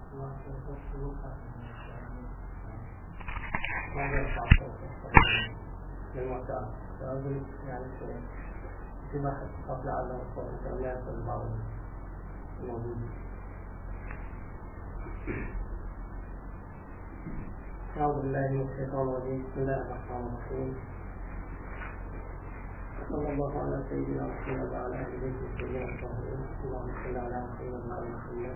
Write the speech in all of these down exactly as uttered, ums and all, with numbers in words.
ما يرفع صوته للمعتاد، فأقول يعني في بحث قبل على الصوت لا يصل بعض الموجودين. أعوذ بالله من الشيطان الرجيم. بسم الله الرحمن الرحيم. صلى الله على سيدنا محمد وعلى آله وصحبه أجمعين. اللهم صل على محمد وعلى محمد.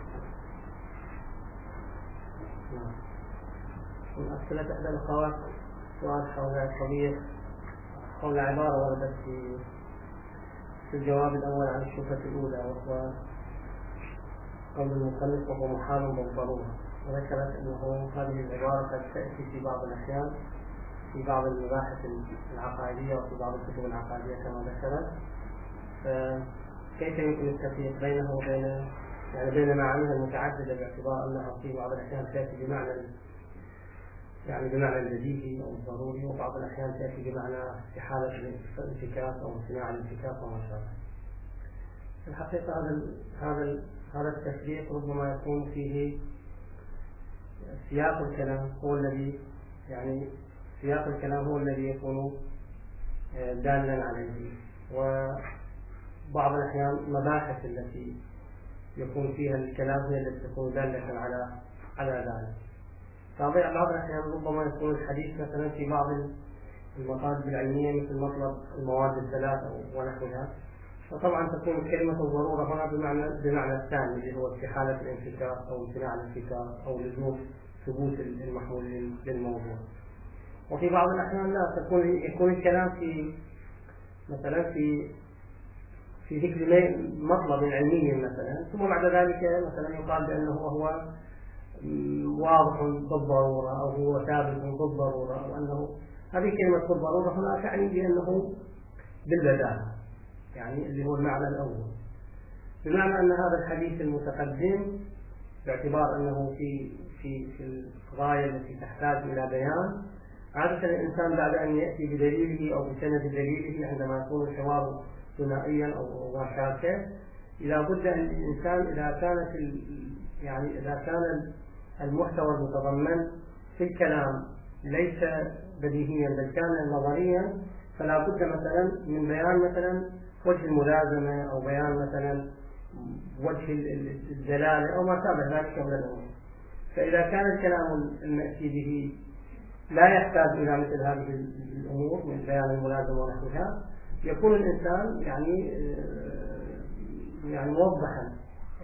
من أسئلة إحدى الأخوات سؤال حول القضية حول عبارة وردت في في الجواب الأول عن الشبهة الأولى، وهو قول المصنف وهو محال بالضرورة، وذكرت أنه هذه العبارة قد تأتي في بعض الأحيان في بعض المباحث العقائدية وفي بعض الكتب العقائدية كما ذكرت. فكيف يمكن التفريق بينه وبين يعني بين معانيها المتعددة، باعتبار أنها في بعض الأحيان تأتي بمعنى يعني بمعنى البديهي أو الضروري، وبعض الأحيان تأتي بمعنى استحالة الانفكاك أو امتناع الانفكاك وما شابه. في الحقيقة هذا هذا هذا التفريق ربما يكون فيه سياق الكلام هو الذي يعني سياق الكلام هو الذي يكون دالا عليه، وبعض الأحيان مباحث التي يكون فيها الكلام هي التي تكون دالة على على ذلك. بعض الأحيان ربما يكون الحديث مثلا في بعض المطالب العلمية مثل مطلب المواد الثلاثة ونحوها، فطبعا تكون كلمة الضرورة هنا بمعنى بمعنى الثاني اللي هو استحالة الانفكاك أو امتناع الانفكاك أو لزوم ثبوت المحمول للموضوع. وفي بعض الأحيان لا، تكون يكون الكلام في مثلا في في ذكر مطلب علمي مثلا، ثم بعد ذلك مثلا يقال بأنه هو واضح بالضرورة أو هو ثابت بالضرورة، أو أنه هذه كلمة بالضرورة هنا تعني بأنه بالبداهة، يعني اللي هو المعنى الأول، بمعنى أن هذا الحديث المتقدم باعتبار أنه في في في الغاية التي تحتاج إلى بيان. عادة الإنسان بعد أن يأتي بدليله أو بسند دليله عندما يكون الحوار ثنائيا أو مشاكل، إذا بد أن الإنسان إذا كانت يعني إذا كان المحتوى المتضمن في الكلام ليس بديهيا بل كان نظريا، فلا بد مثلا من بيان مثلا وجه الملازمة أو بيان مثلا وجه الدلالة أو ما شابه ذلك من الأمور. فإذا كان الكلام المأتي به لا يحتاج إلى مثل هذه الأمور من بيان الملازمة ونحوها، يكون الإنسان يعني يعني موضحا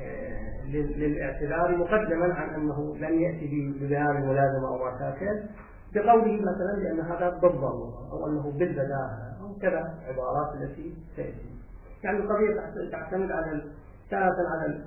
للاعتذار مقدما عن أنه لم يأتي ببيان الملازمة أو مشاكل، بقوله مثلا بأن هذا بالضرورة أو أنه بالبداهة أو كذا عبارات التي تأتي. يعني القضية تعتمد على تارة على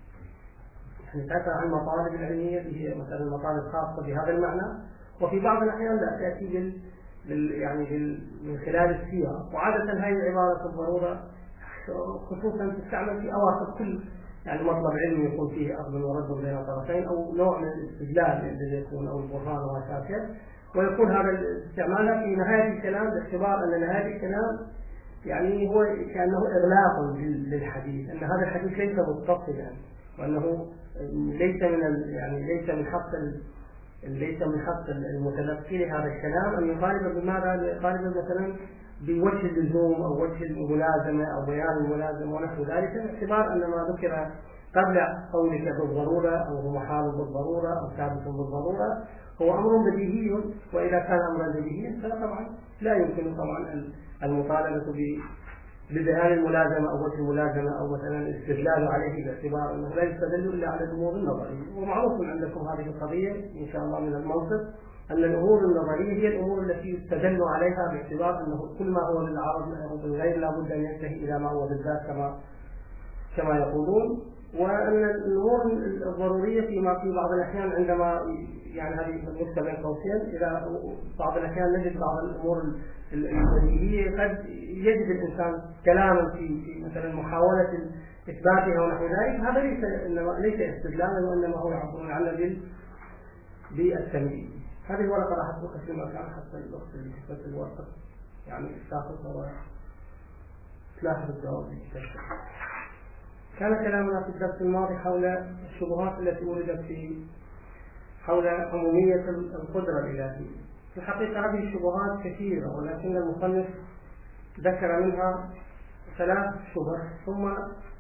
يعني تعتمد على المطالب العلمية هي مثلا المطالب الخاصة بهذا المعنى، وفي بعض الأحيان لا تأتي بال, بال يعني بال من خلال السياق. وعادة هذه العبارة الضرورة خصوصا تستعمل في أواخر كل يعني مطلب علمي يكون فيه أخذ ورد بين طرفين أو نوع من الاستدلال الذي يكون أو البرهان ومشاكل، ويكون هذا الاستعمال في نهاية الكلام باعتبار أن نهاية الكلام يعني هو كأنه إغلاق للحديث، أن هذا الحديث ليس متصلا، وأنه ليس من يعني ليس من حق ليس من حق المتلقي لهذا الكلام أن يطالب بماذا يطالب مثلا بوجه اللزوم أو وجه الملازمة أو بيان الملازمة ونحو ذلك، باعتبار أن ما ذكر قبل قولك بالضرورة أو هو محال بالضرورة أو ثابت بالضرورة هو أمر بديهي، وإذا كان أمرا بديهيا فطبعا لا يمكن طبعا المطالبة ببيان الملازمة أو وجه الملازمة أو مثلا الاستدلال عليه باعتبار أنه لا يستدل إلا على الأمور النظرية. ومعروف عندكم هذه القضية إن شاء الله من المنطق أن الأمور النظرية هي الأمور التي يستدل عليها باعتبار أنه كل ما هو للعرض أو بالغير لا بد أن ينتهي إلى ما هو بالذات كما كما يقولون. وأن الأمور الضرورية فيما في بعض الأحيان عندما يعني هذه النقطة بين قوسين، إذا بعض الأحيان نجد بعض الأمور البديهية قد يجد الإنسان كلاما في في مثلا محاولة إثباتها ونحو ذلك، هذا ليس إنما ليس استدلالا وإنما هو يعبرون عنه بال بالتمييز. هذه الورقة راح أتركها في مكان حتى الوقت اللي كتبت الورقة يعني تاخذها وتلاحظ الجواب اللي كتبته. كان كلامنا في الدرس الماضي حول الشبهات التي وردت في حول عمومية القدرة الإلهية. في الحقيقة هذه الشبهات كثيرة، ولكن المصنف ذكر منها ثلاث شبه ثم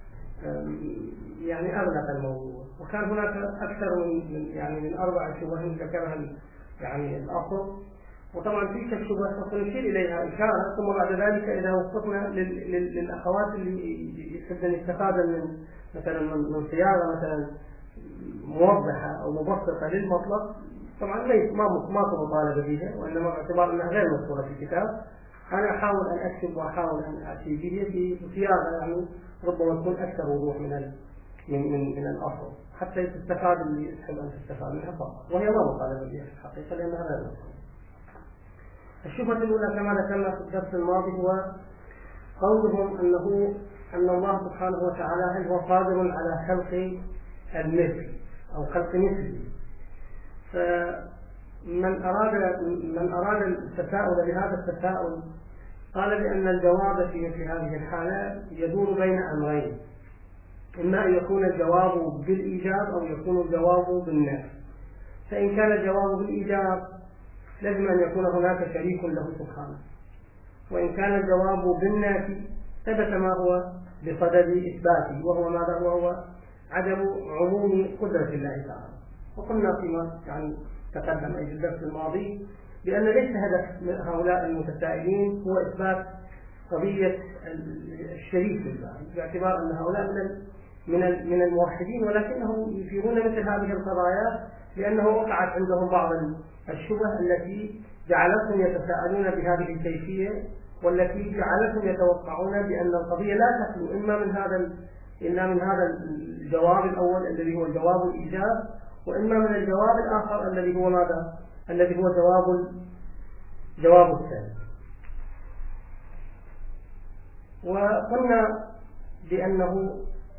يعني أغلق الموضوع، وكان هناك أكثر من يعني من أربع شبه ذكرها يعني الأصل، وطبعا تلك الشبهة سوف نشير إليها إشارة، ثم بعد ذلك إذا وصلنا للأخوات اللي يحبن يستفادن من مثلا من صياغة مثلا موضحة أو مبسطة للمطلب، طبعا ليس ما ما مطالبة بها، وإنما باعتبار أنها غير مذكورة في الكتاب أنا أحاول أن أكتب وأحاول أن أتي به في صياغة يعني ربما تكون أكثر وضوح من من من, من الأصل، حتى تستفاد اللي تحب أن تستفاد منها فقط، وهي ما مطالبة بها في الحقيقة لأنها غير مذكورة. الشبهة الأولى كما ذكرنا في الدرس الماضي هو قولهم أنه أن الله سبحانه وتعالى هل هو قادر على خلق المثل أو خلق مثله. فمن أراد من أراد التساؤل بهذا التساؤل قال بأن الجواب في مثل هذه الحالة يدور بين أمرين، إما أن يكون الجواب بالإيجاب أو يكون الجواب بالنفي. فإن كان الجواب بالإيجاب لازم أن يكون هناك شريك له سبحانه، وإن كان الجواب بالنفي ثبت ما هو بصدد إثباته، وهو ماذا؟ وهو عدم عموم قدرة الله تعالى. وقلنا فيما يعني تقدم أي في الدرس الماضي بأن ليس هدف هؤلاء المتسائلين هو إثبات قضية الشريك لله، باعتبار أن هؤلاء من من من الموحدين، ولكنهم يثيرون مثل هذه القضايا لأنه وقعت عندهم بعض الشبه التي جعلتهم يتساءلون بهذه الكيفية، والتي جعلتهم يتوقعون بأن القضية لا تخلو إما من هذا إلا من هذا الجواب الأول الذي هو جواب الإيجاب، وإما من الجواب الآخر الذي هو ماذا؟ الذي هو جواب جواب الثاني. وقلنا بأنه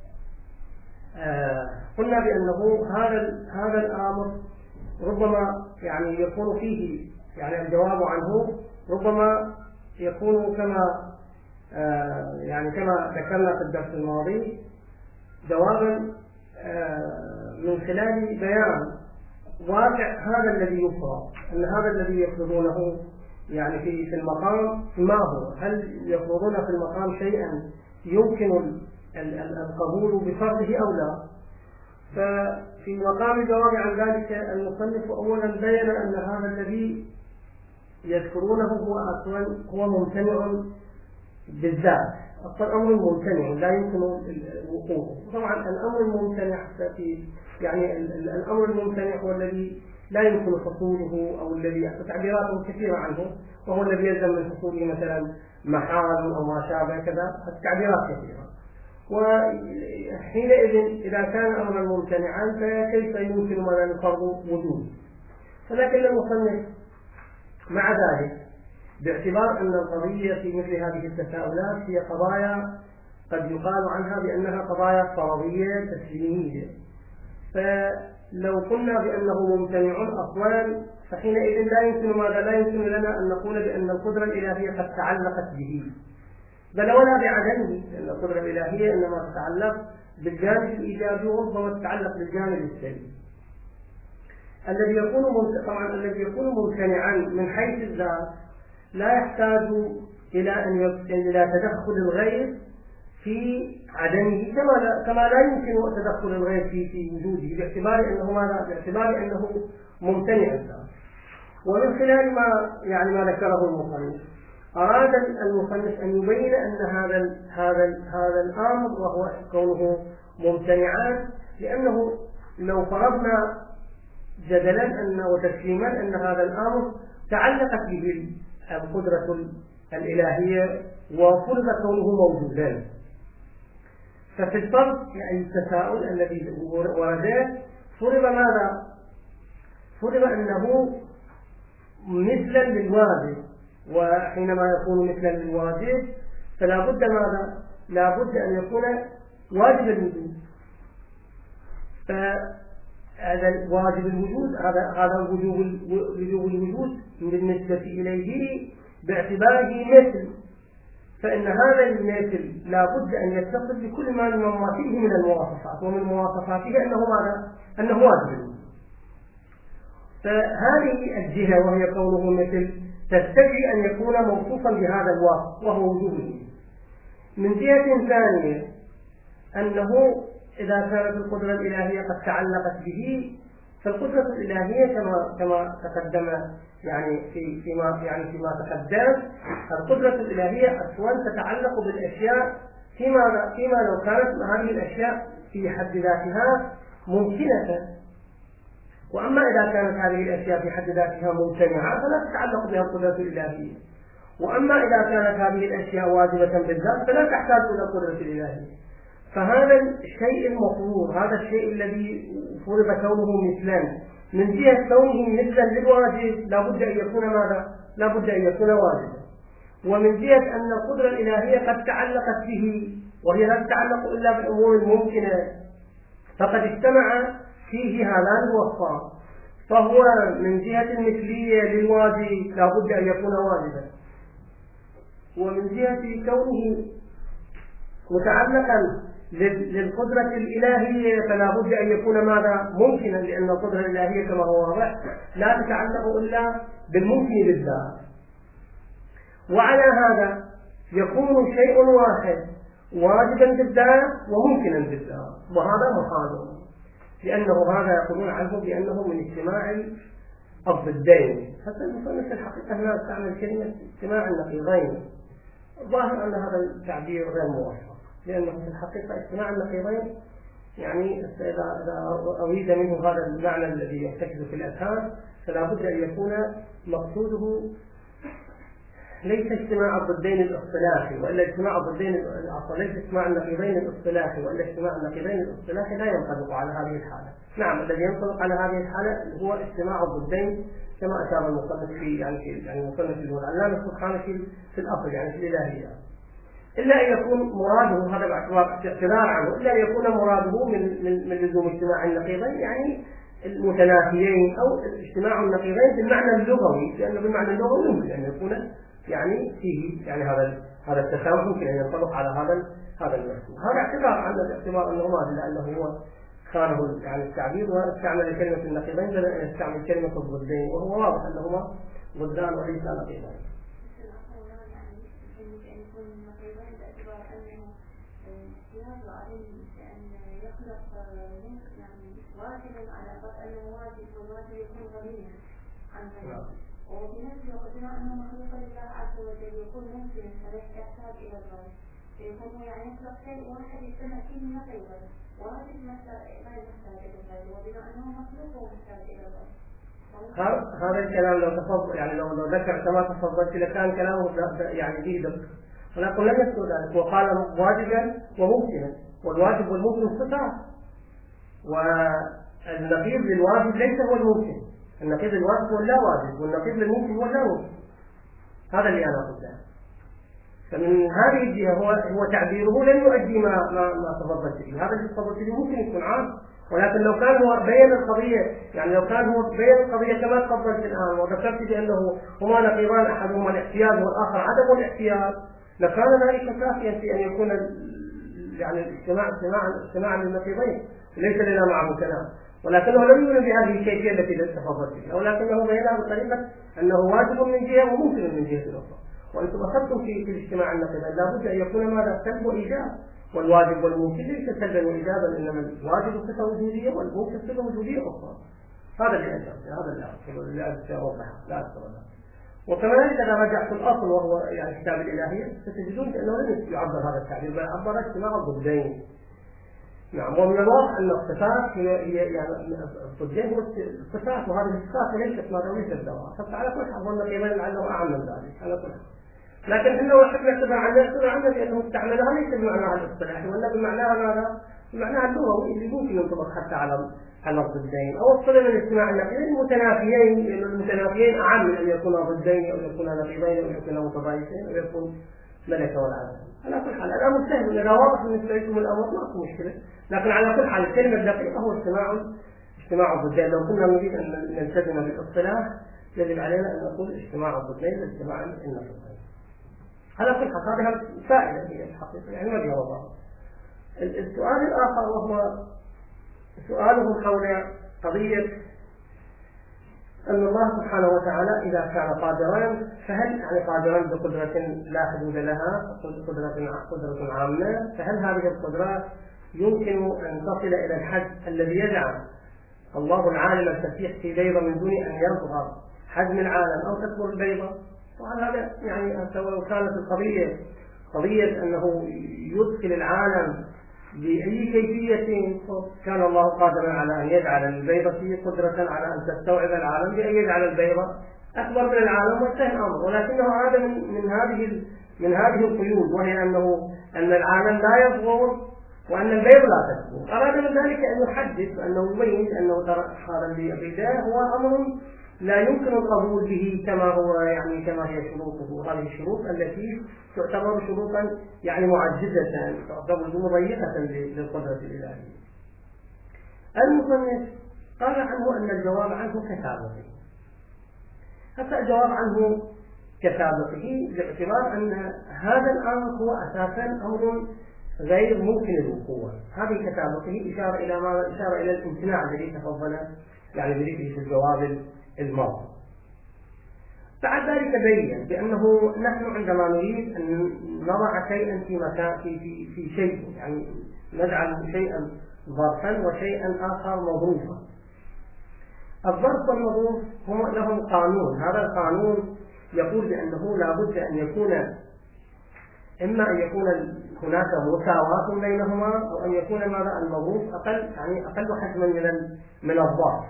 آه قلنا بأنه هذا هذا الأمر ربما يعني يكون فيه يعني الجواب عنه ربما يكون كما آه يعني كما ذكرنا في الدرس الماضي جوابا آه من خلال بيان واقع هذا الذي يفرض، أن هذا الذي يفرضونه يعني في في المقام ما هو، هل يفرضون في المقام شيئا يمكن القبول بفرضه أو لا؟ ففي مقام الجواب عن ذلك المصنف أولا بين أن هذا الذي يذكرونه هو أصلا هو ممتنع بالذات، أصلا أمر ممتنع لا يمكن وقوعه. طبعا الأمر الممتنع في يعني الأمر الممتنع هو الذي لا يمكن حصوله أو الذي تعبيراته كثيرة عنه، وهو الذي يلزم من حصوله مثلا محال أو ما شابه كذا، التعبيرات كثيرة. وحينئذ إذا كان أمرا ممتنعا فكيف يمكن ماذا الفرض وجود؟ ولكن المصنف مع ذلك باعتبار أن القضية في مثل هذه التساؤلات هي قضايا قد يقال عنها بأنها قضايا فرضية تسليمية، فلو قلنا بأنه ممتنع أصلا فحينئذ لا يمكن ماذا لا يمكن لنا أن نقول بأن القدرة الإلهية قد تعلقت به، بل ولا بعدمه، لأن القدرة الإلهية إنما تتعلق بالجانب الإيجابي وربما تتعلق بالجانب السلبي. الذي يكون طبعا الذي يكون ممتنعا من حيث الذات لا يحتاج إلى أن إلى تدخل الغير في عدمه، كما لا كما لا يمكن تدخل الغير في في وجوده، باعتبار أنه ماذا؟ باعتبار أنه ممتنع الذات. ومن خلال ما يعني ما ذكره المصنف أراد المصنف أن يبين أن هذا هذا هذا الأمر وهو كونه ممتنعا، لأنه لو فرضنا جدلا أن وتسليما أن هذا الأمر تعلقت به القدرة الإلهية وفرض كونه موجودا، ففي الفرض يعني التساؤل الذي ورد فرض ماذا؟ فرض أنه مثلا للواجب، وحينما يكون مثلا للواجب فلا بد ماذا؟ لا بد أن يكون واجب الوجود. فهذا واجب الوجود هذا هذا وجوب وجوب الوجود بالنسبة إليه باعتباره مثل، فإن هذا المثل لا بد أن يتصل بكل ما ما فيه من المواصفات، ومن مواصفاته أنه ماذا؟ أنه واجب. فهذه الجهة وهي كونه مثل تستدعي أن يكون موصوفا بهذا الوصف وهو وجوده. من جهة ثانية أنه إذا كانت القدرة الإلهية قد تعلقت به، فالقدرة الإلهية كما كما تقدم يعني في فيما يعني فيما تقدم، القدرة الإلهية أصلا تتعلق بالأشياء فيما فيما لو كانت هذه الأشياء في حد ذاتها ممكنة. وأما إذا كانت هذه الأشياء في حد ذاتها ممتنعة فلا تتعلق بها القدرة الإلهية. وأما إذا كانت هذه الأشياء واجبة بالذات فلا تحتاج إلى القدرة الإلهية. فهذا الشيء المطلوب، هذا الشيء الذي فرض كونه مثلا، من جهة كونه مثلا للواجب لا بد أن يكون ماذا؟ لا بد أن يكون واجبا. ومن جهة أن القدرة الإلهية قد تعلقت به، وهي لا تتعلق إلا بالأمور الممكنة، فقد اجتمع فيه هذان الوصفان، فهو من جهة المثلية للواجب لا بد أن يكون واجبا، ومن جهة كونه متعلقا للقدرة الإلهية فلا بد أن يكون ماذا؟ ممكنا، لأن القدرة الإلهية كما هو واضح لا تتعلق إلا بالممكن بالذات. وعلى هذا يكون شيء واحد واجبا بالذات وممكنا بالذات، وهذا محال، لأنه هذا يقولون عنه بأنه من اجتماع الضدين. حتى المصنف الحقيقة هنا استعمل كلمة اجتماع النقيضين، الظاهر أن هذا التعبير غير موفق، لأنه في الحقيقة اجتماع النقيضين يعني إذا أريد منه هذا المعنى الذي يرتكز في الأذهان فلا بد أن يكون مقصوده ليس اجتماع الضدين الاصطلاحي، وإلا اجتماع الضدين ليس اجتماع النقيضين الاصطلاحي، وإلا اجتماع النقيضين الاصطلاحي لا ينطبق على هذه الحالة. نعم، الذي ينطبق على هذه الحالة هو اجتماع الضدين كما أشار المصنف في يعني في يعني المصنف العلامة السبحاني في في الأصل يعني في الإلهية، إلا أن يكون مراده هذا باعتبار اعتذار عنه، إلا أن يكون مراده من من من لزوم اجتماع النقيضين يعني المتنافيين أو اجتماع النقيضين بالمعنى اللغوي، لأنه بالمعنى اللغوي يمكن أن يكون يعني فيه يعني هذا هذا التسامح ممكن أن ينطبق على هذا هذا المفهوم. هذا اعتبار عنه باعتبار أنه ما لأنه هو خانه يعني التعبير واستعمل كلمة النقيضين بدل أن يستعمل كلمة الضدين، وهو واضح أنهما ضدان وليس نقيضين. وفي نفس الوقت بما أنه مخلوق لله عز وجل يكون ممكن فلا يحتاج إلى الغير، يكون يعني يخلق شيء واحد يجتمع فيه نقيضا واجب لا يحتاج إلى الغير، وبما أنه مخلوق ومحتاج إلى الغير. هذا الكلام لو تفضل يعني لو لو ذكر كما تفضلت لكان كلامه يعني فيه دقة، ولكن لم يذكر ذلك وقال واجبا وممكنا، والواجب والممكن صفات، والنقيض للواجب ليس هو الممكن، النقيض الواجب هو لا واجب، والنقيض للممكن هو لا ممكن. هذا اللي أنا قلته. فمن هذه الجهة هو هو تعبيره لن يؤدي ما ما ما تفضلت به، هذا اللي تفضلت به ممكن يكون عام، ولكن لو كان هو بين القضية يعني لو كان هو بين القضية كما تفضلت الآن وذكرت بأنه هما نقيضان أحدهما الاحتياج والآخر عدم الاحتياج، لكان ذلك كافيا في أن يكون يعني الاجتماع اجتماعا اجتماعا للنقيضين، ليس لنا معه كلام، ولكنه لم يؤمن بهذه الكيفية التي تفضلت بها، ولكنه بينها بطريقة أنه واجب من جهة وممكن من جهة أخرى. وأنتم أخذتم في في الاجتماع النقيضين لا بد أن يكون ماذا؟ سلب وإيجاب، والواجب والممكن ليس سلبا وإيجابا، إنما الواجب صفة وجودية والممكن صفة وجودية أخرى. هذا اللي أشرت هذا اللي أقصد اللي أوضح لا أكثر منه. وكذلك إذا رجعت الأصل وهو يعني كتاب الإلهية ستجدون أنه لم يعبر هذا التعبير بل عبر اجتماع الضدين. نعم، ومن الواضح أن الصفات هي هي يعني الضدين هو الصفات، وهذه الصفات ليست معنوية الدواء، حتى على كل حال ظن الإيمان لعله أعم من ذلك على كل حال. لكن إحنا وحدنا نعتبر عنها نعتبر عنها لأنه استعملها ليس بمعناها الاصطلاحي ولا بمعناها ماذا؟ بمعناها اللغوي اللي ممكن ينطبق حتى على على الضدين، أو الصلة من الاجتماع النقيضين المتنافيين، لأن المتنافيين أعم من أن يكونا ضدين أو يكونا نقيضين أو يكونا متضايقين أو يكون ملكة والعالم. على كل حال الأمر سهل، إذا واضح بالنسبة لكم الأمر ما في مشكلة، لكن على كل حال الكلمة الدقيقة هو اجتماع اجتماع الضدين. لو كنا نريد أن نلتزم بالاصطلاح يجب علينا أن نقول اجتماع الضدين لاجتماع النقيضين. على كل حال هذه فائدة هي الحقيقة يعني ما جاوب الله. السؤال الآخر وهو سؤالهم حول قضية أن الله سبحانه وتعالى إذا كان قادرا فهل يعني قادرا بقدرة لا حدود لها قدرة قدرة عامة، فهل هذه القدرات يمكن أن تصل إلى الحد الذي يجعل الله العالم الفسيح في بيضة من دون أن يظهر حجم العالم أو تكبر البيضة؟ طبعا هذا يعني لو كانت القضية قضية أنه يدخل العالم بأي كيفية كان الله قادرا على أن يجعل البيضة فيه قدرة على أن تستوعب العالم بأن يجعل البيضة أكبر من العالم وانتهى الأمر، ولكنه هذا من, من هذه من هذه القيود، وهي أنه أن العالم لا يصغر وأن البيض لا تكبر. أراد من ذلك أن يحدث أنه يبين أنه ترى هذا البداية هو أمر لا يمكن القبول به كما هو يعني كما هي شروطه، هذه الشروط التي تعتبر شروطا يعني معجزة تعتبر مضيقة للقدرة الإلهية. المصنف قال عنه أن الجواب عنه كسابقه. حتى الجواب عنه كسابقه باعتبار أن هذا الأمر هو أساسا أمر غير ممكن الوقوع. هذه كسابقه إشارة إلى ما إشارة إلى الامتناع الذي تفضل يعني بذكره في الجواب الماضي. بعد ذلك بين بأنه نحن عندما نريد أن نضع شيئا في مكان في في في شيء يعني نجعل شيئا ظرفا وشيئا آخر مظروفا. الظرف والمظروف هم لهم قانون، هذا القانون يقول بأنه لا بد أن يكون إما أن يكون هناك مساواة بينهما أو أن يكون ماذا المظروف أقل يعني أقل حجما من من الظرف.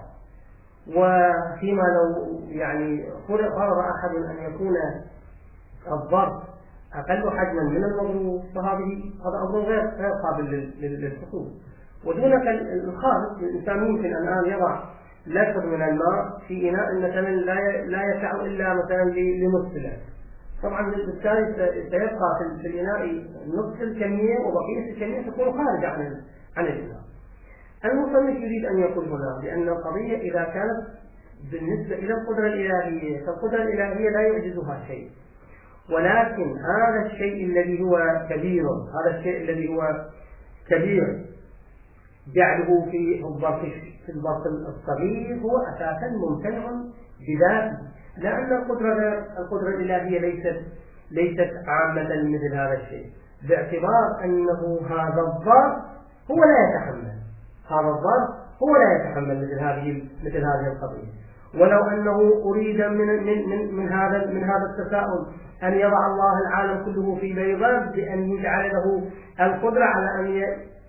وفيما لو يعني فرض أحد أن يكون الظرف أقل حجما من المظروف فهذه هذا أمر غير غير قابل للحصول. ودونك الخالق الإنسان ممكن الآن يضع لتر من الماء في إناء مثلا لا لا يسع إلا مثلا لنصف. طبعا بالتالي سيبقى في الإناء نصف الكمية وبقية الكمية تكون خارجة عن عن الإناء. المصنف يريد أن يقول هنا بأن القضية إذا كانت بالنسبة إلى القدرة الإلهية فالقدرة الإلهية لا يعجزها شيء، ولكن هذا الشيء الذي هو كبير هذا الشيء الذي هو كبير جعله في الظرف في الظرف الصغير هو أساسا ممتنع بذاته، لأن القدرة القدرة الإلهية ليست ليست عامة مثل هذا الشيء، باعتبار أنه هذا الظرف هو لا يتحمل هذا الظرف هو لا يتحمل مثل هذه مثل هذه القضية. ولو أنه أريد من من من, من هذا من هذا التساؤل أن يضع الله العالم كله في بيضة بأن يجعل له القدرة على أن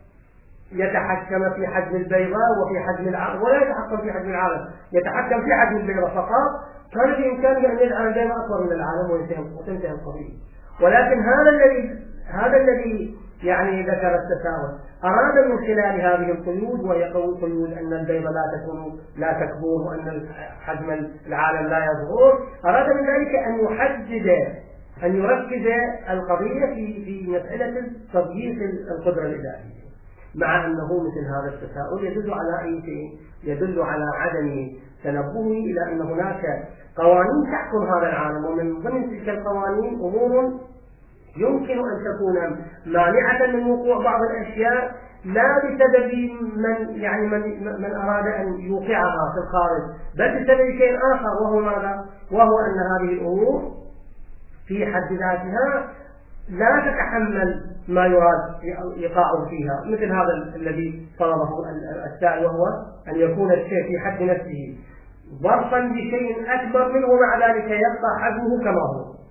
يتحكم في حجم البيضة وفي حجم العالم، ولا يتحكم في حجم العالم، يتحكم في حجم البيضة فقط، كان بإمكانه أن يجعل البيضة أكبر من العالم وتنتهي القضية. ولكن هذا الذي هذا الذي يعني ذكر التساؤل أراد من خلال هذه القيود، وهي قيود أن البيضة لا تكون لا تكبر وأن حجم العالم لا يصغر، أراد من ذلك أن يحدد أن يركز القضية في في مسألة تضييق القدرة الإلهية، مع أنه مثل هذا التساؤل يدل على أي شيء؟ يدل على عدم تنبهه إلى أن هناك قوانين تحكم هذا العالم، ومن ضمن تلك القوانين أمور يمكن أن تكون مانعة من وقوع بعض الأشياء لا بسبب من يعني من من أراد أن يوقعها في الخارج، بل بسبب شيء آخر، وهو ماذا؟ وهو أن هذه الأمور في حد ذاتها لا تتحمل ما يراد إيقاعه فيها، مثل هذا الذي طلبه السائل، وهو أن يكون الشيء في حد نفسه ظرفا بشيء أكبر منه ومع ذلك يبقى حجمه كما هو.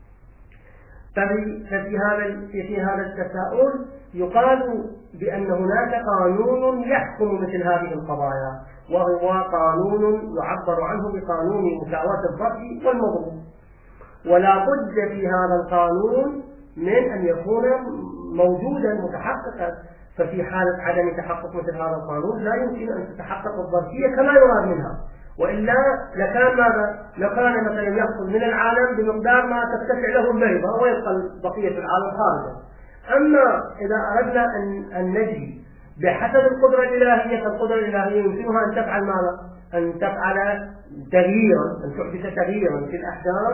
ففي هذا في هذا التساؤل يقال بأن هناك قانون يحكم مثل هذه القضايا، وهو قانون يعبر عنه بقانون مساواة الظرف والمظروف. ولا بد في هذا القانون من أن يكون موجودا متحققا، ففي حالة عدم تحقق مثل هذا القانون لا يمكن أن تتحقق الظرفية كما يراد منها، وإلا لكان ماذا؟ لكان مثلا يحصل من العالم بمقدار ما تتسع له البيضة ويبقى بقية العالم خارجا. أما إذا أردنا أن أن نجي بحسب القدرة الإلهية، فالقدرة الإلهية يمكنها أن تفعل ماذا؟ أن تفعل تغييرا، أن تحدث تغييرا في الأحجام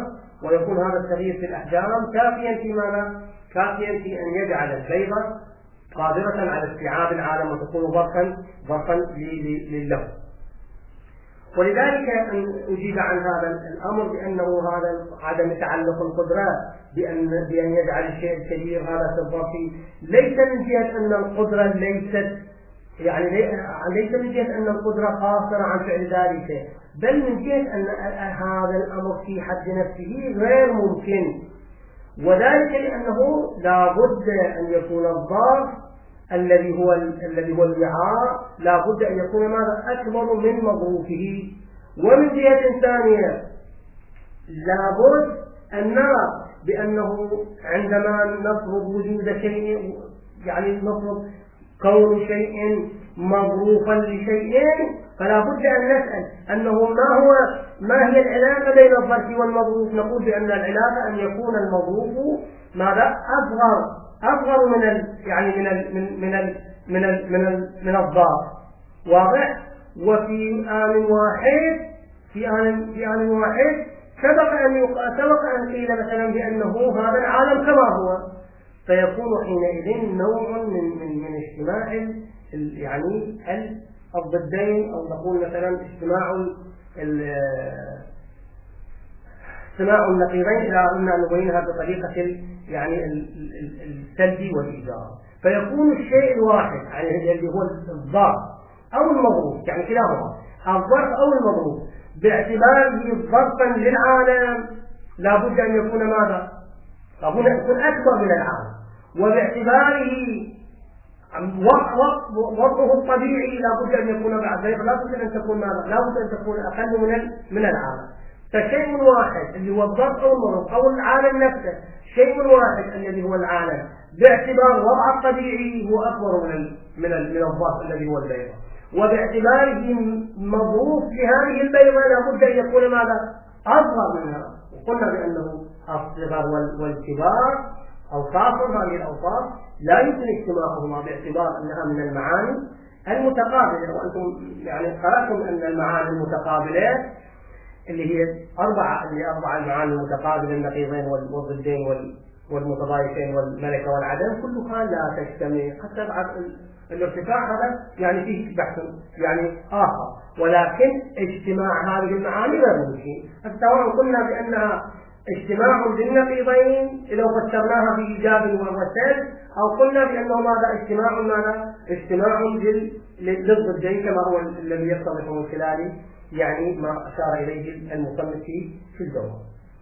ويكون هذا التغيير في الأحجام كافيا في ماذا؟ كافيا في أن يجعل البيضة قادرة على استيعاب العالم وتكون ظرفا ظرفا للون. ولذلك أن أجيب عن هذا الأمر بأنه هذا عدم تعلق القدرة بأن بأن يجعل الشيء الكبير هذا في الظرف ليس من جهة أن القدرة ليست يعني ليس من جهة أن القدرة قاصرة عن فعل ذلك، بل من جهة أن هذا الأمر في حد نفسه غير ممكن، وذلك لأنه لا بد أن يكون الظرف الذي هو الذي هو الوعاء لا بد أن يكون ماذا أكبر من مظروفه. ومن جهة ثانية لا بد أن نرى بأنه عندما نفرض وجود شيء يعني نفرض كون شيء مظروفا لشيء فلا بد أن نسأل أنه ما هو ما هي العلاقة بين الظرف والمظروف. نقول بأن العلاقة أن يكون المظروف ماذا أصغر أصغر من ال يعني من ال من من ال من ال من, ال من الظرف واضح. وفي آن واحد في آن في آن واحد سبق أن سبق أن قيل مثلا بأنه هذا العالم كما هو، فيكون حينئذ نوع من من من اجتماع يعني الضدين، أو نقول مثلا اجتماع اجتماع النقيضين إلى أن نبينها بطريقة يعني السلبي والإيجاب. فيكون الشيء الواحد يعني اللي هو الظرف أو المظروف يعني كلاهما الظرف أو المظروف باعتباره ظرفا للعالم لا بد أن يكون ماذا؟ لا بد أن يكون أكبر من العالم، وباعتباره وضعه الطبيعي لا بد أن يكون بعد ذلك لا بد أن تكون ماذا؟ لا بد أن تكون أقل من من العالم. فشيء واحد اللي هو الظرف أو المظروف أو العالم نفسه شيء واحد الذي هو العالم باعتبار وضعه الطبيعي هو أكبر من من من الظرف الذي هو البيضة، وباعتباره مظروف لهذه البيضة لا بد أن يكون ماذا؟ أصغر منها. وقلنا بأنه الصغر والكبار أوصاف هذه الأوصاف لا يمكن اجتماعهما باعتبار أنها من المعاني المتقابلة. وأنتم يعني قرأتم أن المعاني المتقابلة اللي هي أربعة اللي أربعة المعاني المتقابلة النقيضين والضدين والمتضايقين والملكة والعدم كلها لا تجتمع حتى بعد الارتفاع هذا يعني فيه بحث يعني آخر، ولكن اجتماع هذه المعاني غير ممكن. سواء قلنا بأنها اجتماع للنقيضين لو فسرناها بإيجاب وسلب، أو قلنا بأنه ماذا اجتماع ماذا اجتماع للضدين كما هو الذي يتضح من خلال يعني ما أشار إليه المصنف في الجواب.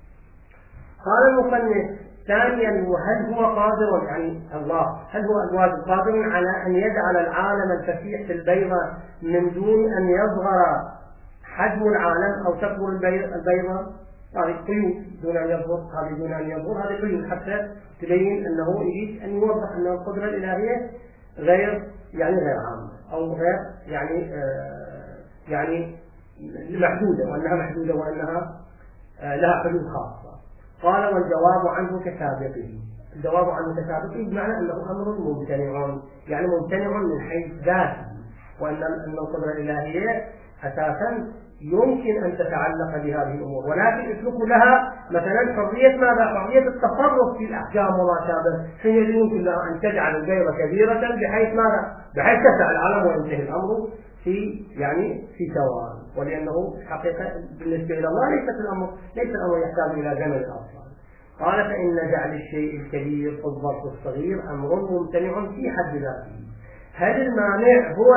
قال المصنف ثانيا وهل هو قادر يعني الله هل هو الواجب قادر على أن يجعل العالم الفسيح في البيضة من دون أن يصغر حجم العالم أو تكبر البيضة؟ هذه قيود دون أن يظهر هذه دون أن يظهر هذه قيود حتى تبين أنه يريد أن يوضح أن القدرة الإلهية غير يعني غير عامة أو غير يعني آه يعني محدودة، وأنها محدودة وأنها آه لها حدود خاصة. قال والجواب عنه كسابقه. الجواب عنه كسابقه بمعنى أنه أمر ممتنع يعني ممتنع من حيث ذاته، وأن أن القدرة الإلهية أساسا يمكن أن تتعلق بهذه الأمور، ولكن اتركوا لها مثلا حرية ماذا؟ حرية التصرف في الأحكام وما شابه، حين يمكن لها أن تجعل البيضة كبيرة بحيث ماذا؟ بحيث تسع العالم وينتهي الأمر في يعني في ثوان. ولأنه حقيقة بالنسبة إلى الله ليس الأمر ليس الأمر يحتاج إلى زمن أصلا. قال فإن جعل الشيء الكبير في الظرف الصغير أمر ممتنع في حد ذاته. هل المانع هو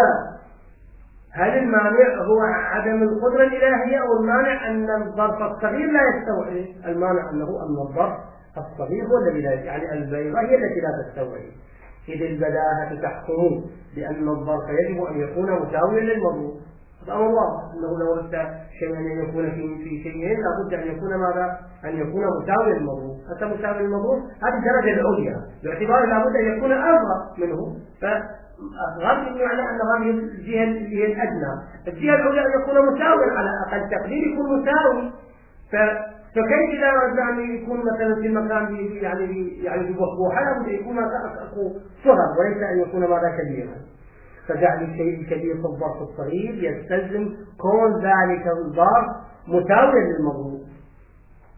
هل المانع هو عدم القدرة الإلهية، أو المانع أن الظرف الصغير لا يستوعب؟ المانع أنه أن الظرف الصغير هو الذي لا يعني البيضة هي التي لا تستوعب. إذ البداهة تحكم بأن الظرف يجب أن يكون مساويا للمظروف. هذا أمر واضح أنه لو أردت شيئا أن يكون في في شيئين لابد أن يكون ماذا؟ أن يكون مساويا للمظروف. حتى مساوي للمظروف هذه الدرجة العليا باعتبار لابد أن يكون أصغر منه. ف غير بمعنى أن هذه الجهة اللي هي الأدنى، الجهة الأولى أن يكون مساويا على أقل تقدير يكون مساوي. ف فكيف إذا يعني يكون مثلا في المكان يعني يعني بوحبوحة لابد أن يكون أكو صغر وليس أن يكون ماذا كبيرا. فجعل الشيء الكبير في الظرف الصغير يستلزم كون ذلك الظرف مساويا للمظروف.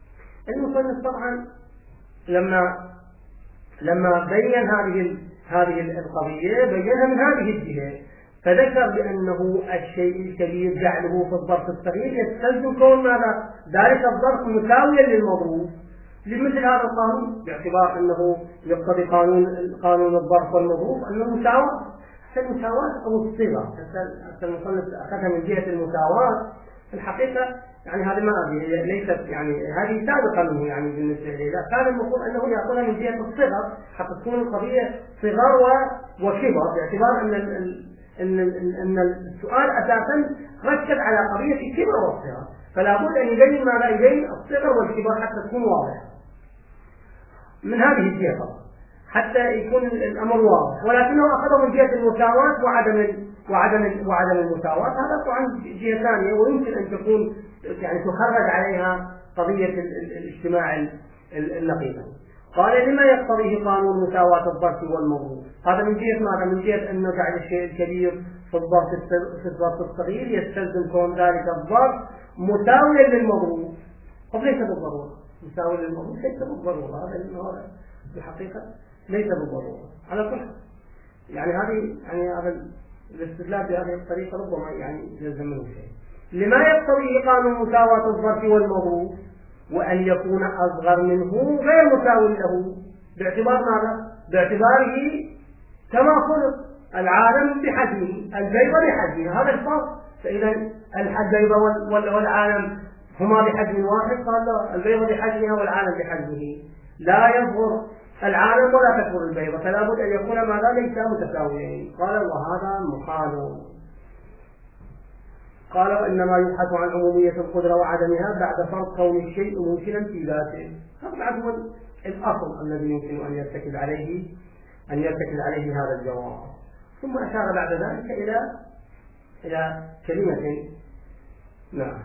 المصنف طبعا لما لما بين هذه هذه القضية بينها من هذه الجهة، فذكر بأنه الشيء الكبير جعله في الظرف الصغير يستلزم كون ماذا؟ ذلك الظرف مساويا للمضروب لمثل هذا القانون، باعتبار أنه يقتضي قانون قانون الظرف والمضروب أن المساواة، المساواة أو الصيغة، حتى المصنف أخذها من جهة المساواة في الحقيقة يعني هذا ما أدري ليست يعني هذه سابقة منه يعني بالنسبة إليه، كان المفروض أنه يأخذها من جهة الصغر حتى تكون القضية صغر وكبر، باعتبار أن أن أن السؤال أساسا ركز على قضية الكبر والصغر، فلا بد أن يبين ماذا يبين الصغر والكبر حتى تكون واضحة من هذه الجهة حتى يكون الأمر واضح، ولكنه أخذه من جهة المساواة وعدم وعدم وعدم المساواة، هذا طبعا جهة ثانية ويمكن أن تكون يعني تخرج عليها قضية الاجتماع النقيض. قال لما يقتضيه قانون مساواة الظرف والمضروب، هذا من جهة ماذا؟ من جهة أن نجعل الشيء الكبير في الظرف في الظرف الصغير يستلزم كون ذلك الظرف مساويا للمضروب، طب ليس بالضرورة مساوي للمضروب، ليس بالضرورة، هذا هذا الحقيقة ليس بالضرورة على كل حال. يعني هذه يعني هذا الاستدلال بهذه الطريقة ربما يعني يلزم منه شيء. لما يقتضيه قانون مساواة الظرف والمضروب وأن يكون أصغر منه غير مساوي له، باعتبار ماذا؟ باعتباره كما خلق العالم بحجمه، البيضة بحجمه، هذا الفرق. فإذا البيضة والعالم هما بحجم واحد، قال لا، البيضة بحجمها والعالم بحجمه، لا يظهر العالم ولا تكبر البيضة، فلا بد أن يكون ماذا؟ ليس متساويين. قال وهذا محال. قال وإنما يبحث عن عمومية القدرة وعدمها بعد فرض كون الشيء ممكنا في ذاته، هذا هو الأصل الذي يمكن أن يرتكز عليه أن يرتكز عليه هذا الجواب. ثم أشار بعد ذلك إلى إلى كلمة نعم.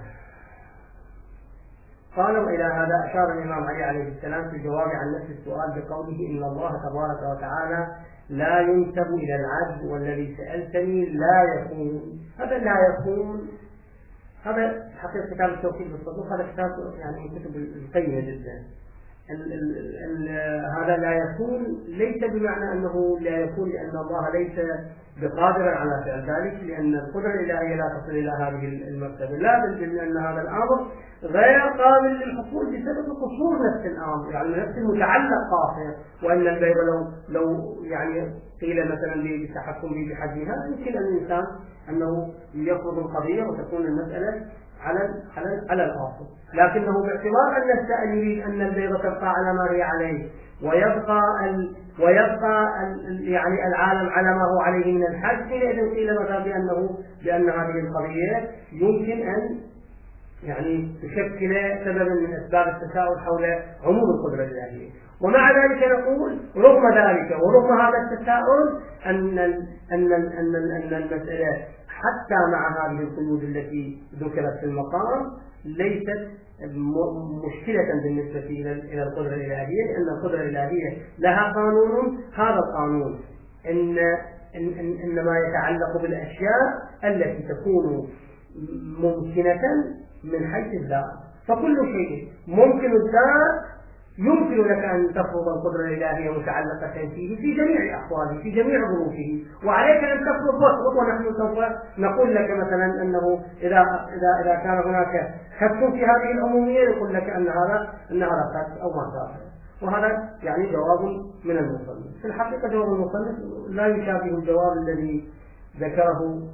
قال وإلى هذا أشار الإمام علي عليه السلام في الجواب عن نفس السؤال بقوله إن الله تبارك وتعالى لا ينسب إلى العبد والذي سألتني لا يكون. هذا لا يكون هذا حقيقة كتاب التوحيد بالصدق، هذا كتاب يعني من كتب القيمة جدا. ال ال ال هذا لا يكون ليس بمعنى أنه لا يكون لأن الله ليس بقادر على فعل ذلك، لأن القدرة الإلهية لا تصل إلى هذه المرتبة، لا بل لأن هذا الأمر غير قابل للحصول بسبب قصور نفس الأمر، يعني نفس المتعلق قاصر، وأن البيض لو لو يعني قيل مثلا بالتحكم به بحجمها يمكن أن الإنسان أنه يفرض القضية وتكون المسألة على على على الأصل، لكنه باعتبار أن السائل يريد أن البيضة تبقى على ما هي عليه ويبقى ال ويبقى ال يعني العالم على ما هو عليه من الحج، حينئذ قيل مثلا بأنه بأن هذه القضية يمكن أن يعني تشكل سببا من أسباب التساؤل حول عموم القدرة الإلهية. ومع ذلك نقول رغم ذلك ورغم هذا التساؤل أن ال أن ال أن ال أن المسألة حتى مع هذه القيود التي ذكرت في المقام ليست مشكلة بالنسبة إلى القدرة الإلهية، لأن القدرة الإلهية لها قانون، هذا القانون إن إن إن إنما يتعلق بالأشياء التي تكون ممكنة من حيث الذات، فكل شيء ممكن الذات يمكن لك أن تفرض القدرة الإلهية متعلقة فيه في جميع أحواله في جميع ظروفه، وعليك أن تفرض وتفرض. ونحن سوف نقول لك مثلا أنه إذا إذا إذا كان هناك خط في هذه العمومية نقول لك أن هذا أن هذا خط أو ما صار، وهذا يعني جواب من المصنف. في الحقيقة جواب المصنف لا يشابه الجواب الذي ذكره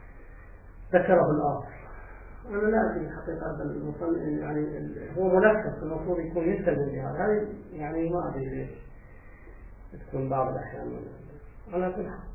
ذكره الآخر. أنا لا أدري حقيقة المصنف يعني هو ملخص المفروض يكون يستلزم بهذا، هذه يعني ما أدري ليش تكون بعض الأحيان على كل حال.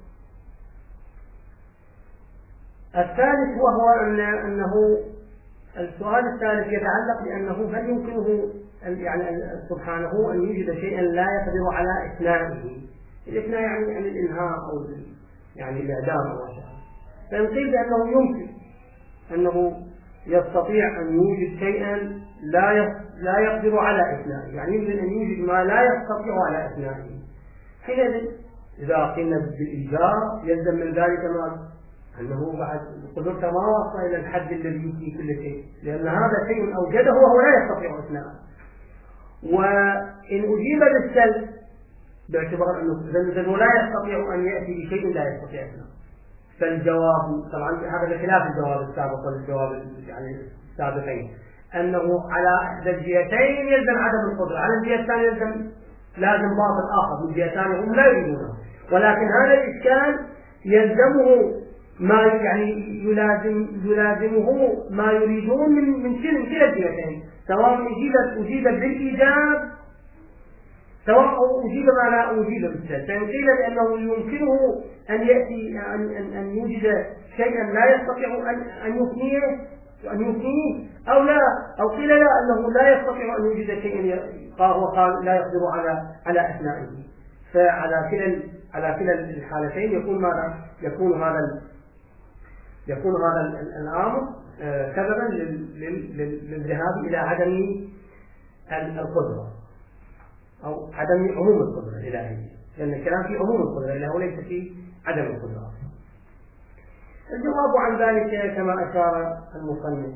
الثالث وهو أن أنه السؤال الثالث يتعلق بأنه هل يمكنه يعني سبحانه أن يوجد شيئا لا يقدر على إثنائه. الإثناء يعني يعني الإنهاء أو يعني الإعدام أو شيء، فإن قيل بأنه يمكن أنه يستطيع أن يوجد شيئا لا لا يقدر على إثنائه، يعني يمكن أن يوجد ما لا يستطيع على إثنائه، حينئذ إذا قلنا بالإيجاب يلزم من ذلك ما أنه بعد قدرته ما وصل إلى الحد الذي يمكن كل شيء، لأن هذا شيء أوجده وهو لا يستطيع إثناءه. وإن أجيب بالسلب باعتبار أنه لا يستطيع أن يأتي بشيء لا يستطيع أنه، فالجواب طبعا هذا بخلاف الجواب السابق والجواب يعني السابقين، أنه على إحدى الجهتين يلزم عدم القدرة، على الجهة الثانية يلزم لازم باطل آخر من جهة ثانية هم لا يريدونه، ولكن هذا الإشكال يلزمه ما يعني يلازم يلازمه ما يريدون من من كلا الجهتين، سواء أجيب أجيب بالإيجاب سواء أجيب ما لا أجيب بالسلب. فإن قيل بأنه يمكنه أن يأتي أن أن أن يوجد شيئا لا يستطيع أن أن يفنيه أن يفنيه أو لا، أو قيل لا أنه لا يستطيع أن يوجد شيئا وقال لا يقدر على على أثنائه. فعلى كلا على كلا الحالتين يكون ماذا؟ يكون هذا يكون هذا الأمر سببا للذهاب إلى عدم القدرة أو عدم عموم القدرة الإلهية، لأن الكلام في عموم القدرة الإلهية وليس في عدم القدرة. الجواب عن ذلك كما أشار المصنف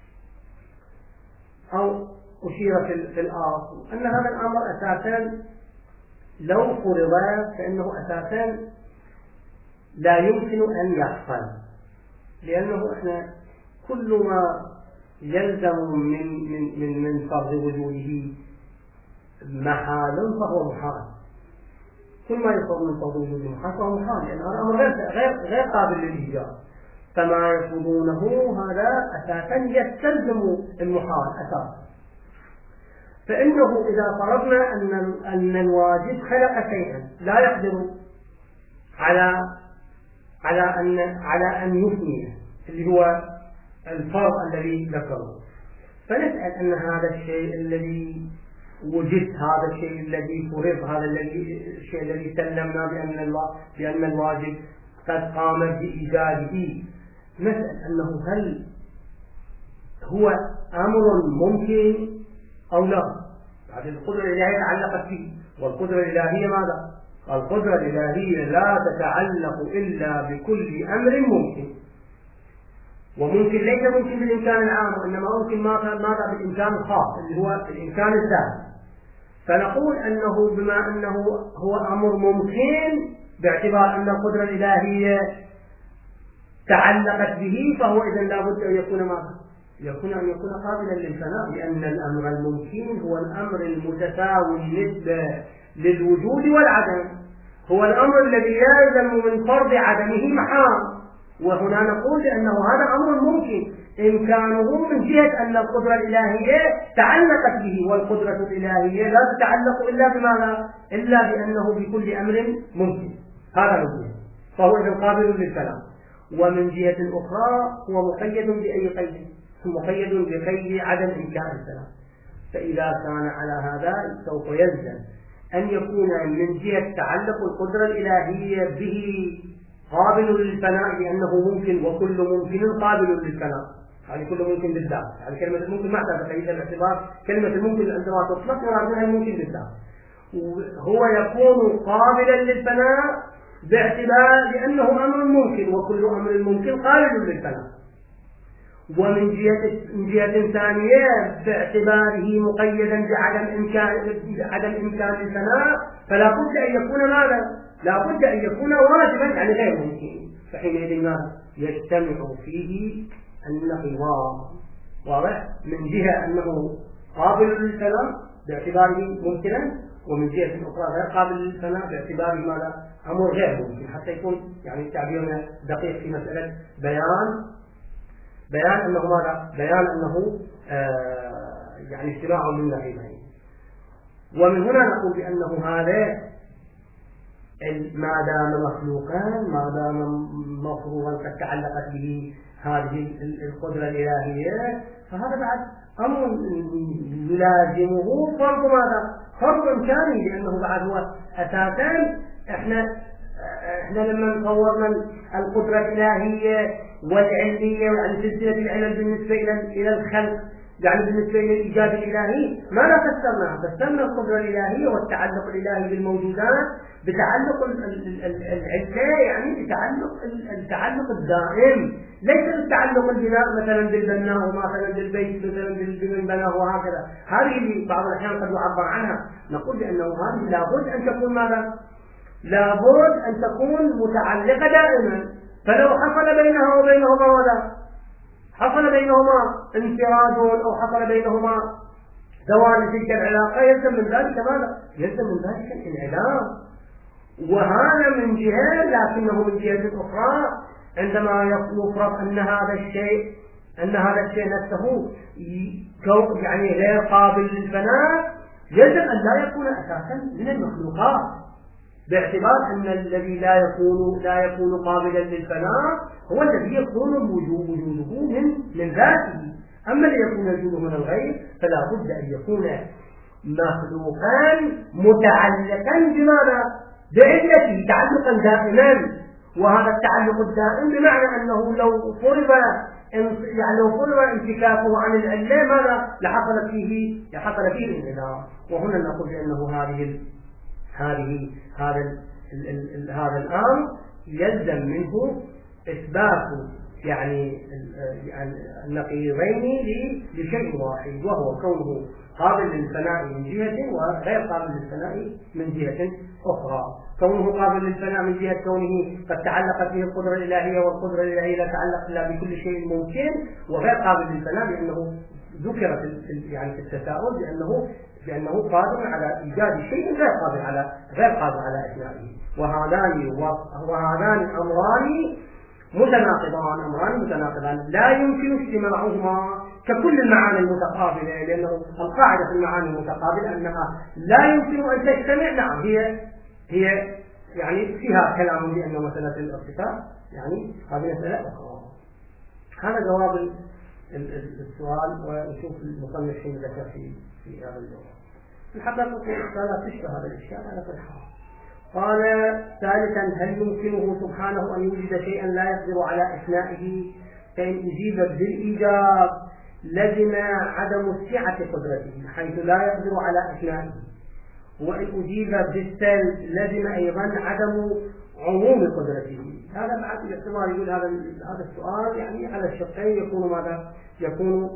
أو أشير في الآخر أن هذا الأمر أساسا لو فرض فإنه أساسا لا يمكن أن يحصل، لأنه إحنا كل ما يلزم من من من من فرض وجوده محال فهو محال، كل ما يفرض من فرض وجوده محال فهو محال، لأن هذا أمر غير غير غير قابل للإيجاب. فما يفرضونه هذا أساسا يستلزم المحال أساسا. فإنه إذا فرضنا أن أن الواجب خلق شيئا لا يقدر على على أن على أن يفنيه اللي هو الفرض الذي ذكره، فنسأل أن هذا الشيء الذي وجد، هذا الشيء الذي فرض، هذا الذي الشيء الذي سلمنا بأن الله بأن الواجب قد قام بإيجاده، نسأل أنه هل هو أمر ممكن أو لا؟ هذه القدرة الإلهية تعلقت فيه، والقدرة الإلهية ماذا؟ القدرة الإلهية لا تتعلق إلا بكل أمر ممكن، وممكن ليس ممكن بالإمكان العام، وإنما ممكن ماذا بالإمكان الخاص اللي هو الإمكان الذاتي. فنقول أنه بما أنه هو أمر ممكن باعتبار أن القدرة الإلهية تعلقت به، فهو إذن لابد أن يكون ماذا؟ يكون أن يكون قابلا للفناء، لأن الأمر الممكن هو الأمر المتساوي بالنسبة للوجود والعدم، هو الأمر الذي يلزم من فرض عدمه محال. وهنا نقول بأنه هذا أمر ممكن إمكانه من جهة أن القدرة الإلهية تعلقت به، والقدرة الإلهية لا تتعلق إلا بماذا؟ إلا بأنه بكل أمر ممكن، هذا ممكن، فهو إذن قابل للكلام. ومن جهة أخرى هو مقيد بأي قيد؟ مقيد بقيد عدم إمكان الكلام. فإذا كان على هذا سوف يلزم أن يكون من جهة تعلق القدرة الإلهية به قابل للفناء لأنه ممكن، وكل ممكن قابل للفناء، يعني كل ممكن بالذات، يعني كلمة الممكن ما تقيد باعتبار كلمة الممكن عندما تطلق يراد منها الممكن بالذات، هو يكون قابلا للفناء باعتبار لأنه أمر ممكن، وكل أمر ممكن قابل للفناء. ومن جهة من جهة ثانية باعتباره مقيدا بعدم إمكان عدم إمكان الفناء، فلا بد أن يكون ماذا؟ لا بد أن يكون واجبا يعني غير ممكن، فحينئذ ما يجتمع فيه النقيضان، واضح؟ من جهة أنه قابل للفناء باعتباره ممكنا، ومن جهة أخرى غير قابل للفناء باعتباره ماذا؟ أمر غير ممكن، حتى يكون يعني تعبيرنا دقيق في مسألة بيان بيان أنه ماذا؟ بيان أنه آه يعني اجتماع من نقيضين. ومن هنا نقول بأنه هذا ما دام مخلوقا، ما دام مفروضا قد تعلقت به هذه القدرة الإلهية، فهذا بعد أمر يلازمه فرض ماذا؟ فرض إمكاني، لأنه بعد هو أساسا إحنا إحنا لما صورنا القدرة الإلهية والعلمية وعن سلسلة العلم بالنسبة إلى إلى الخلق، يعني بالنسبة للإيجاد الإلهي ما لا فسرناها، فسرنا القدرة الإلهية والتعلق الإلهي بالموجودات بتعلق العلة، يعني بتعلق التعلق الدائم، ليس التعلق البناء مثلا بالبناء ومثلا بالبيت مثلا بالبناء بناه وهكذا. هذه اللي بعض الأحيان قد يعبر عنها، نقول بأنه هذه لابد أن تكون ماذا؟ لابد أن تكون متعلقة دائما. فلو حصل بينها وبينهما ماذا؟ حصل بينهما انفراد أو حصل بينهما زوال تلك العلاقة، يلزم من ذلك ماذا؟ يلزم من ذلك الانعدام. وهذا من جهة، لكنه من جهة أخرى عندما يفرض أن هذا الشيء أن هذا الشيء نفسه يعني غير قابل للفناء، يجب أن لا يكون أساسا من المخلوقات، باعتبار أن الذي لا يكون لا يكون قابلا للفناء هو الذي يكون وجوده من من ذاته. أما الذي يكون وجوده من الغير فلا بد أن يكون مخلوقا متعلقا بماذا؟ بعلته تعلقا دائما. وهذا التعلق الدائم بمعنى أنه لو فرض يعني لو فرض انفكاكه عن العلة ماذا؟ لحصل فيه لحصل فيه الانعدام. وهنا نقول بأنه هذه هذه هذا ال ال ال هذا الأمر يلزم منه إثبات يعني النقيضين لشيء واحد، وهو كونه قابل للفناء من جهة وغير قابل للفناء من جهة أخرى. كونه قابل للفناء من جهة كونه قد تعلقت به القدرة الإلهية، والقدرة الإلهية لا تعلق إلا بكل شيء ممكن، وغير قابل للفناء لأنه ذكر في يعني في التساؤل بأنه بأنه قادر على إيجاد شيء غير قادر على غير قادر على إحيائه. وهذان وهذان أمران متناقضان أمران متناقضان لا يمكن اجتماعهما ككل المعاني المتقابلة، لأنه القاعدة في المعاني المتقابلة أنها لا يمكن أن تجتمع. نعم هي هي يعني فيها كلام بأن مسألة الارتفاع يعني هذه مسألة أخرى. هذا جواب السؤال، ونشوف المصنف شيء ذكر في في هذا الجواب. الحقيقة لا تشبه هذا الإشكال على كل حال. قال ثالثا: هل يمكنه سبحانه أن يوجد شيئا لا يقدر على إثنائه؟ فإن أجيب بالإيجاب لزم عدم سعة قدرته حيث لا يقدر على إثنائه، وإن أجيب بالسلب لزم أيضا عدم عموم قدرته. هذا بعد الاحتمال يقول هذا هذا السؤال يعني على الشقين يكون ماذا؟ يكون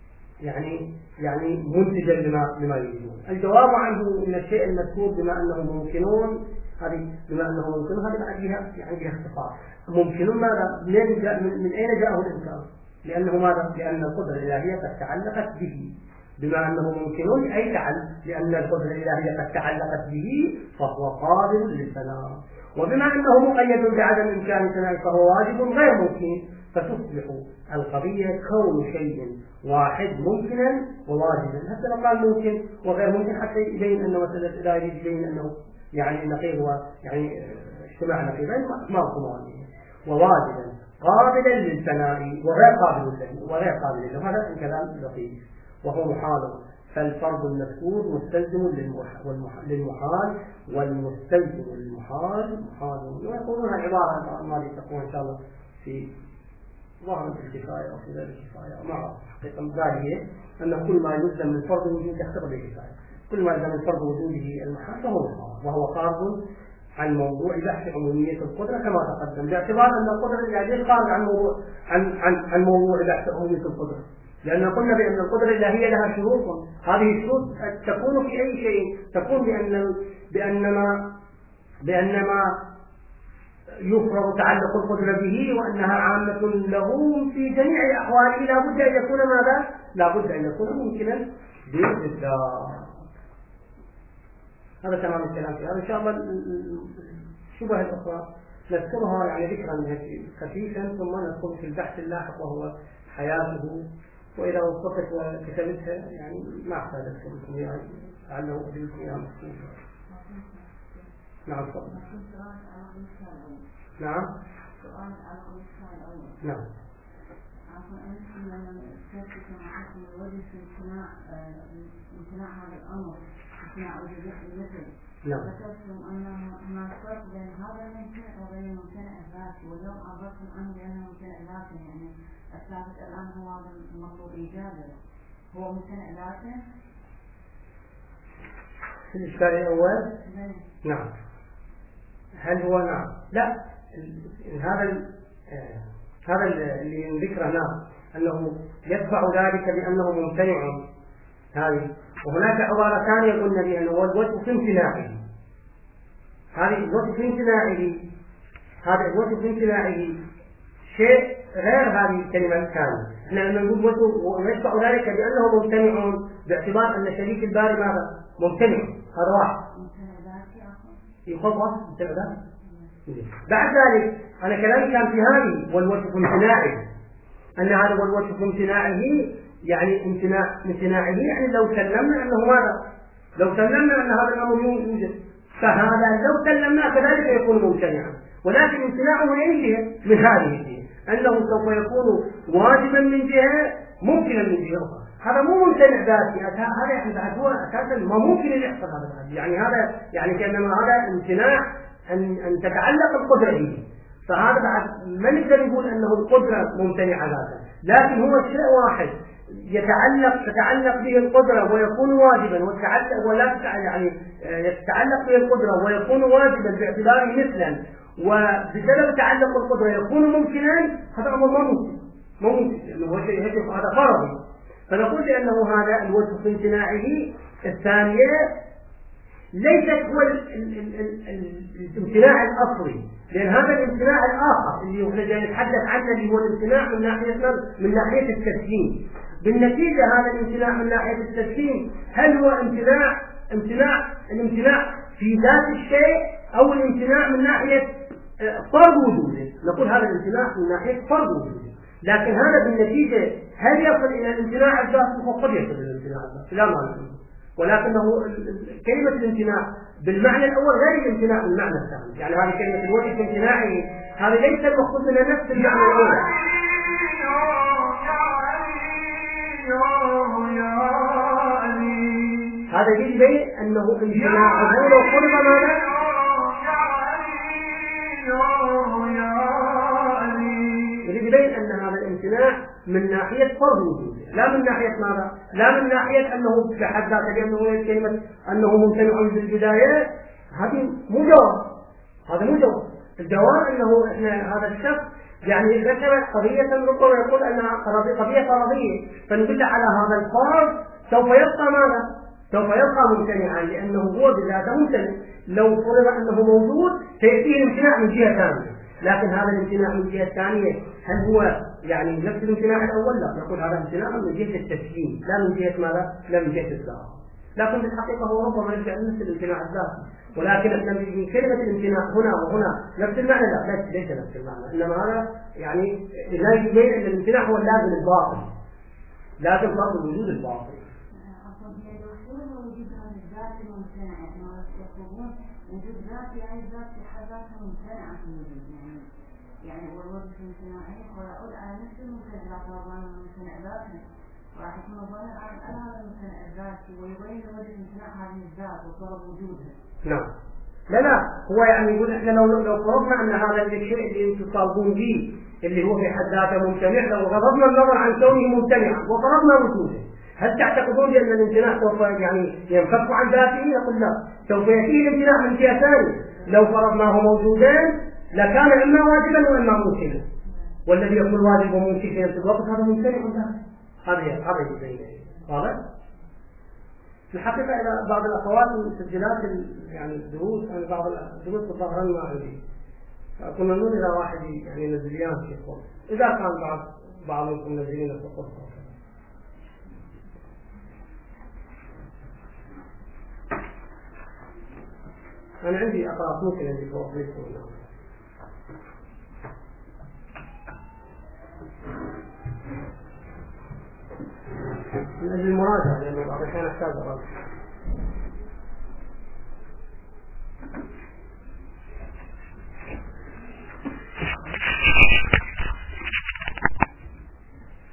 يعني يعني منتجا لما لما يريدون. الجواب عنه ان الشيء المذكور بما انه ممكنون، هذه بما انه ممكنون هذه بعدها يعني بها اختصار. ممكنون ماذا؟ من, جاء من, من اين جاءه الامكان؟ لانه ماذا؟ لان القدره الالهيه قد تعلقت به. بما انه ممكنون اي تعلق، لان القدره الالهيه قد تعلقت به فهو قادر للفناء. وبما انه مقيد بعدم امكان الفناء فهو واجب غير ممكن، فتصبح القضية كون شيء واحد ممكنا وواجبا. حتى لو قال ممكن وغير ممكن حتى يبين أنه مثلا لا يريد يبين أنه يعني نقيض يعني اجتماع نقيضين ما هو واجبا وواجبا قابلا للفناء وغير قابل له وغير قابل له. هذا الكلام لطيف وهو محال. فالفرض المذكور مستلزم للمحال والمستلزم للمحال محال. ويقولون عبارة ما تقول إن شاء الله في ظاهرة الكفاية أو في ذلك الكفاية، ما أعرف حقيقة ذلك أن كل ما يلزم من فرض وجود يختبر بالكفاية، كل ما يلزم من فرض وجوده المحال فهو محال، وهو خارج عن موضوع بحث عمومية القدرة كما تقدم، باعتبار أن القدرة الإلهية خارج عن موضوع عن عن عن موضوع بحث عمومية القدرة، لأن قلنا بأن القدرة الإلهية لها شروط، هذه الشروط تكون في أي شيء، تكون بأن بأنما بأنما يفرض تعلق القدرة به وأنها عامة له في جميع أحواله، لا بد أن يكون ماذا؟ لا بد أن يكون ممكنا بالإطلاق. هذا تمام الكلام في هذا. إن شاء الله الشبهة الأخرى نذكرها يعني ذكرا خفيفا ثم ندخل في البحث اللاحق وهو حياته، وإذا وصفت وكتبتها يعني ما أحتاج أذكركم يعني لعله أجلكم يا مسلمين. نعم صدق. نعم سؤال على الإشكال الأول. نعم. عفوا أنتم لما تذكرتم عن الوجه في امتناع امتناع هذا الأمر امتناع وجود المثل. نعم. ذكرتم أن هناك فرق بين هذا الممكن وبين الممتنع الذاتي، واليوم عبرتم عنه بأنه ممتنع ذاتي، يعني الثابت الآن هو هذا المطلوب إيجاده. هو ممتنع ذاته؟ في الإشكال الأول نعم. هل هو نعم؟ لا، هذا آه هذا اللي ذكره نعم أنه يدفع ذلك بأنه ممتنع هذه. وهناك عبارة ثانية قلنا بأنه هو الوجه في امتناعه. هذه الوجه في امتناعه، هذا الوجه في امتناعه شيء غير هذه الكلمة الثانية. احنا لما نقول وجه يدفع ذلك بأنه ممتنع باعتبار أن شريك الباري ماذا؟ ممتنع. هذا واحد. يخبط ممتنع ذلك. بعد ذلك أنا كلامي كان في هذه والوجه في امتناعه، أن هذا هو الوجه في امتناعه، يعني امتناع امتناعه يعني لو سلمنا أنه ماذا؟ لو سلمنا أن هذا الأمر يوجد، فهذا لو سلمنا كذلك يكون ممتنعا. ولكن امتناعه من أي جهة؟ من هذه الجهة، أنه سوف يكون واجبا من جهة ممكنا من جهة أخرى. هذا مو ممتنع ذاتي، هذا يعني بعد هو أساسا ما ممكن أن يحصل هذا. يعني هذا يعني كأنما هذا امتناع أن أن تتعلق القدرة به. فهذا بعد ما نقدر نقول أنه القدرة ممتنعة ذاتا، لكن هو شيء واحد يتعلق تتعلق به القدرة ويكون واجبا، وتتعلق ولا يعني يتعلق به القدرة ويكون واجبا باعتباره مثلا، وبسبب تعلق القدرة يكون ممكنا. هذا أمر ما ممكن، ما ممكن لأنه هو شيء هذا فرضي. فنقول بأنه هذا الوجه في امتناعه الثانية ليست هو الامتناع الأصلي، لأن هذا الامتناع الآخر اللي احنا جاي نتحدث عنه اللي هو الامتناع من ناحية من ناحية التسليم. بالنتيجة هذا الامتناع من ناحية التسليم هل هو امتناع امتناع الامتناع في ذات الشيء أو الامتناع من ناحية فرض وجوده؟ نقول هذا الامتناع من ناحية فرض وجوده، لكن هذا بالنتيجة هل يصل إلى الامتناع الذاتي؟ وقد يصل إلى الامتناع الذاتي لا مانع، ولكنه كلمة الامتناع بالمعنى الأول غير الامتناع بالمعنى الثاني. يعني هذه كلمة الوجه في امتناعه هذا ليس المقصود منها نفس المعنى الأول. هذا يبين أنه امتناعه لو قرب ماذا؟ يبين أن هذا الامتناع من ناحية فرض وجوده لا من ناحية ماذا؟ لا من ناحية أنه بحد ذاته لأنه كلمة أنه ممتنع بالبداية. هذه مو جواب، هذا مو جواب. الجواب أنه إحنا هذا الشخص يعني ذكر قضية ربما يقول أنها قضية فرضية، فنقول على هذا الفرض سوف يبقى ماذا؟ سوف يبقى ممتنعا لأنه هو بذاته ممتنع. لو فرض أنه موجود سيأتيه الامتناع من جهة ثانية، لكن هذا الامتناع من جهة ثانية هل هو يعني نفس الامتناع الأول؟ لا، نقول هذا امتناع من جهة التسليم لا من جهة ماذا؟ لا من جهة الذات. لكن بالحقيقة هو ربما يرجع نفس الامتناع الذاتي، ولكن من كلمة الامتناع هنا وهنا نفس المعنى لا، ليس نفس المعنى، إنما هذا يعني لا يبين أن الامتناع هو اللازم الباطل، لازم فرض وجود الباطل. وجود ذات يعني ذات في حد ذاتها ممتنعة في الوجود، يعني يعني هو الوجه الممتنعين ويعود على نفس الممتنع لا فرضان الممتنع ذاته، وراح يكون ظاهر على هذا الممتنع الذاتي ويبين وجه امتناع هذه الذات وطلب وجودها. نعم. لا لا هو يعني يقول احنا لو لو فرضنا ان هذا الشيء اللي انتم طالبون به اللي هو في حد ذاته ممتنع، لو غضبنا النظر عن كونه ممتنعا وفرضنا وجوده، هل تعتقدون بأن الامتناع سوف يعني ينفك عن ذاته؟ نقول لا، سوف يأتيه الامتناع من جهة ثانية. لو فرضناه موجودين لكان إما واجبا وإما ممكنا، والذي يكون واجب وممكن في نفس الوقت هذا ممتنع عن ذاته. هذا هذا يبين واضح؟ في الحقيقة إلى بعض الأخوات من تسجيلات يعني الدروس أنا بعض الدروس تظهرن ما عندي، كنا نقول إلى واحد يعني نزليان في القرص إذا كان بعض بعضكم نزلين في القرص. أنا عندي أقراص ممكن عندي توظيفهم من أجل المراجعة لأنه بعض الأحيان أحتاج أراجع.